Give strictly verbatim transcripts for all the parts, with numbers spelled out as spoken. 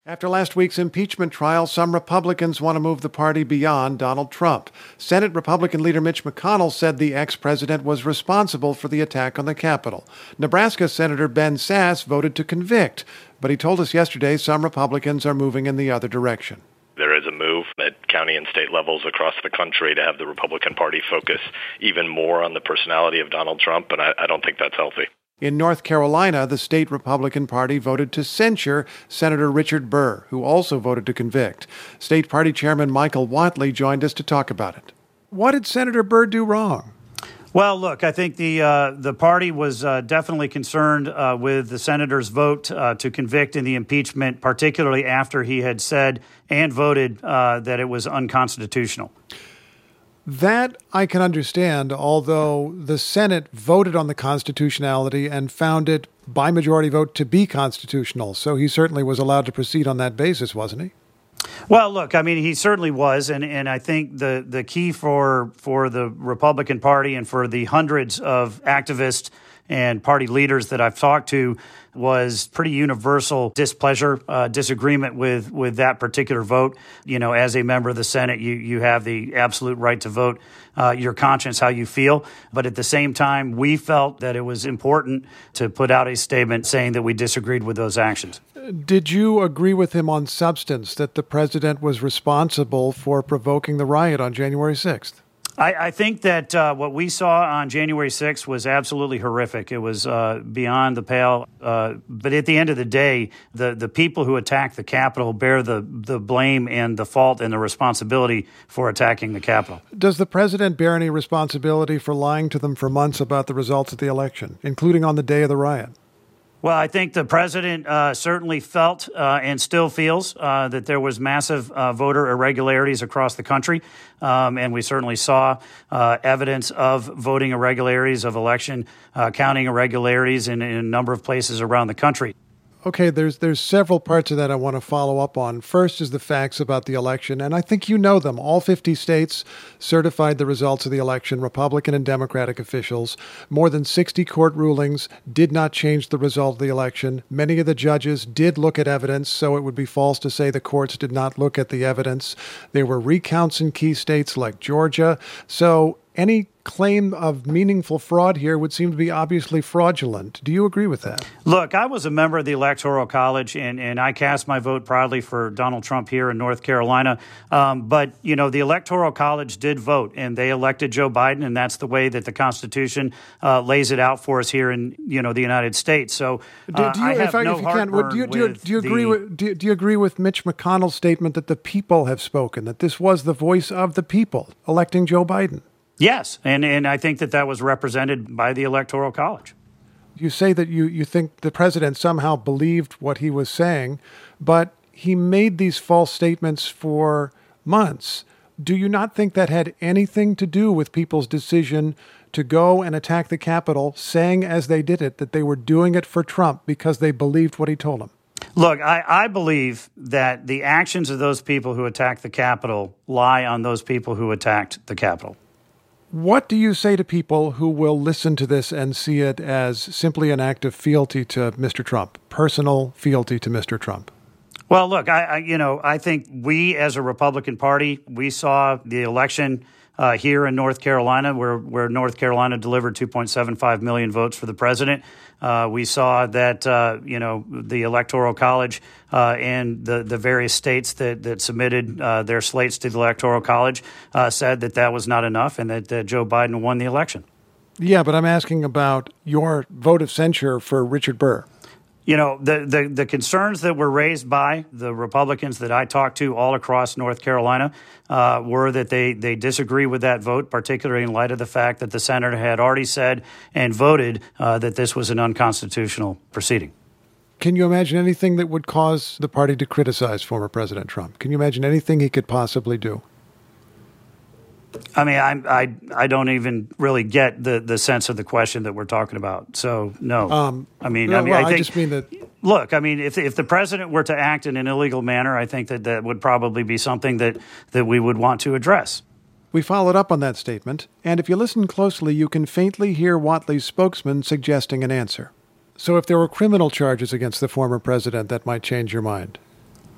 After last week's impeachment trial, some Republicans want to move the party beyond Donald Trump. Senate Republican leader Mitch McConnell said the ex-president was responsible for the attack on the Capitol. Nebraska Senator Ben Sasse voted to convict, but he told us yesterday some Republicans are moving in the other direction. There is a move at county and state levels across the country to have the Republican Party focus even more on the personality of Donald Trump, and I, I don't think that's healthy. In North Carolina, the state Republican Party voted to censure Senator Richard Burr, who also voted to convict. State Party Chairman Michael Whatley joined us to talk about it. What did Senator Burr do wrong? Well, look, I think the uh, the party was uh, definitely concerned uh, with the senator's vote uh, to convict in the impeachment, particularly after he had said and voted uh, that it was unconstitutional. That I can understand, although the Senate voted on the constitutionality and found it by majority vote to be constitutional. So he certainly was allowed to proceed on that basis, wasn't he? Well, look, I mean, he certainly was. And, and I think the, the key for for the Republican Party and for the hundreds of activists and party leaders that I've talked to was pretty universal displeasure, uh, disagreement with, with that particular vote. You know, as a member of the Senate, you, you have the absolute right to vote uh, your conscience, how you feel. But at the same time, we felt that it was important to put out a statement saying that we disagreed with those actions. Did you agree with him on substance that the president was responsible for provoking the riot on January sixth? I, I think that uh, what we saw on January sixth was absolutely horrific. It was uh, beyond the pale. Uh, but at the end of the day, the, the people who attacked the Capitol bear the, the blame and the fault and the responsibility for attacking the Capitol. Does the president bear any responsibility for lying to them for months about the results of the election, including on the day of the riot? Well, I think the president uh, certainly felt uh, and still feels uh, that there was massive uh, voter irregularities across the country. Um, and we certainly saw uh, evidence of voting irregularities, of election uh, counting irregularities in, in a number of places around the country. Okay, there's there's several parts of that I want to follow up on. First is the facts about the election, and I think you know them. All fifty states certified the results of the election, Republican and Democratic officials. More than sixty court rulings did not change the result of the election. Many of the judges did look at evidence, so it would be false to say the courts did not look at the evidence. There were recounts in key states like Georgia. So any claim of meaningful fraud here would seem to be obviously fraudulent. Do you agree with that? Look, I was a member of the Electoral College, and, and I cast my vote proudly for Donald Trump here in North Carolina. Um, but, you know, the Electoral College did vote, and they elected Joe Biden, and that's the way that the Constitution uh, lays it out for us here in, you know, the United States. So uh, do, do you, I have if I, no if you can, do you, do you, do you agree the, with do you, do you agree with Mitch McConnell's statement that the people have spoken, that this was the voice of the people electing Joe Biden? Yes, and, and I think that that was represented by the Electoral College. You say that you, you think the president somehow believed what he was saying, but he made these false statements for months. Do you not think that had anything to do with people's decision to go and attack the Capitol, saying as they did it that they were doing it for Trump because they believed what he told them? Look, I, I believe that the actions of those people who attacked the Capitol lie on those people who attacked the Capitol. What do you say to people who will listen to this and see it as simply an act of fealty to Mister Trump, personal fealty to Mister Trump? Well, look, I, I you know, I think we as a Republican Party, we saw the election uh, here in North Carolina, where, where North Carolina delivered two point seven five million votes for the president. Uh, we saw that, uh, you know, the Electoral College uh, and the, the various states that, that submitted uh, their slates to the Electoral College uh, said that that was not enough and that, that Joe Biden won the election. Yeah, but I'm asking about your vote of censure for Richard Burr. You know, the, the, the concerns that were raised by the Republicans that I talked to all across North Carolina uh, were that they, they disagree with that vote, particularly in light of the fact that the senator had already said and voted uh, that this was an unconstitutional proceeding. Can you imagine anything that would cause the party to criticize former President Trump? Can you imagine anything he could possibly do? I mean, I, I I don't even really get the, the sense of the question that we're talking about. So, no. Um, I mean, no, I mean, well, I think. I just mean that. Look, I mean, if if the president were to act in an illegal manner, I think that that would probably be something that, that we would want to address. We followed up on that statement, and if you listen closely, you can faintly hear Whatley's spokesman suggesting an answer. So, if there were criminal charges against the former president, that might change your mind.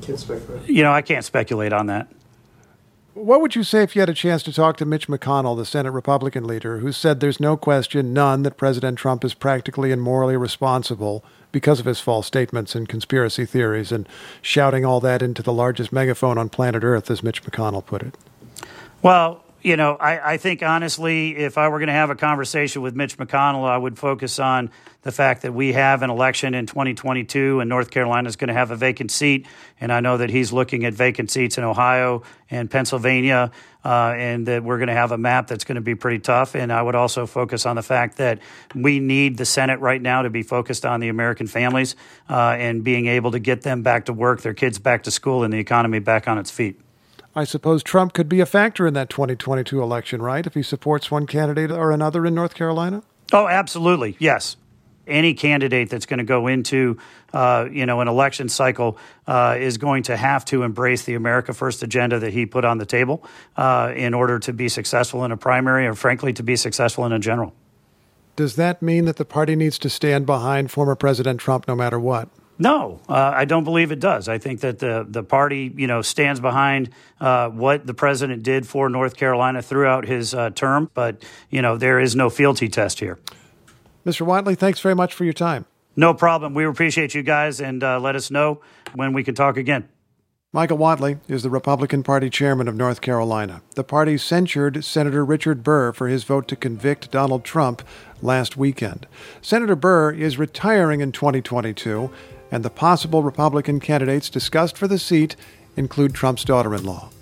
Can't speculate. You know, I can't speculate on that. What would you say if you had a chance to talk to Mitch McConnell, the Senate Republican leader, who said there's no question, none, that President Trump is practically and morally responsible because of his false statements and conspiracy theories, and shouting all that into the largest megaphone on planet Earth, as Mitch McConnell put it? Well, you know, I, I think, honestly, if I were going to have a conversation with Mitch McConnell, I would focus on the fact that we have an election in twenty twenty-two and North Carolina is going to have a vacant seat. And I know that he's looking at vacant seats in Ohio and Pennsylvania, uh, and that we're going to have a map that's going to be pretty tough. And I would also focus on the fact that we need the Senate right now to be focused on the American families uh, and being able to get them back to work, their kids back to school, and the economy back on its feet. I suppose Trump could be a factor in that twenty twenty-two election, right, if he supports one candidate or another in North Carolina? Oh, absolutely, yes. Any candidate that's going to go into, uh, you know, an election cycle uh, is going to have to embrace the America First agenda that he put on the table uh, in order to be successful in a primary or, frankly, to be successful in a general. Does that mean that the party needs to stand behind former President Trump no matter what? No, uh, I don't believe it does. I think that the the party, you know, stands behind uh, what the president did for North Carolina throughout his uh, term. But, you know, there is no fealty test here. Mister Whatley, thanks very much for your time. No problem. We appreciate you guys, and uh, let us know when we can talk again. Michael Whatley is the Republican Party chairman of North Carolina. The party censured Senator Richard Burr for his vote to convict Donald Trump last weekend. Senator Burr is retiring in twenty twenty-two, and the possible Republican candidates discussed for the seat include Trump's daughter-in-law.